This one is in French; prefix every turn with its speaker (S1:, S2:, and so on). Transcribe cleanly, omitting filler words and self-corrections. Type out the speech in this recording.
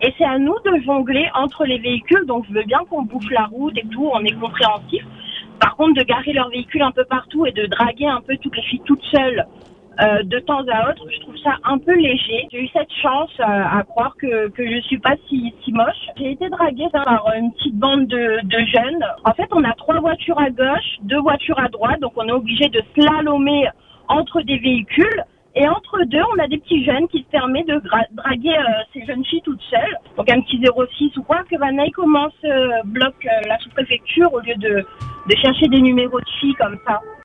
S1: Et c'est à nous de jongler entre les véhicules. Donc je veux bien qu'on bouffe la route et tout, on est compréhensif. Par contre, de garer leur véhicule un peu partout et de draguer un peu toutes les filles toutes seules de temps à autre, je trouve ça un peu léger. J'ai eu cette chance à croire que je suis pas si moche. J'ai été draguée par une petite bande de jeunes. En fait, on a 3 voitures à gauche, 2 voitures à droite, donc on est obligé de slalomer entre des véhicules. Et entre deux, on a des petits jeunes qui se permettent de draguer ces jeunes filles toutes seules. Donc un petit 06 ou quoi, que Van Eyck commence bloque la sous-préfecture au lieu de chercher des numéros de filles comme ça.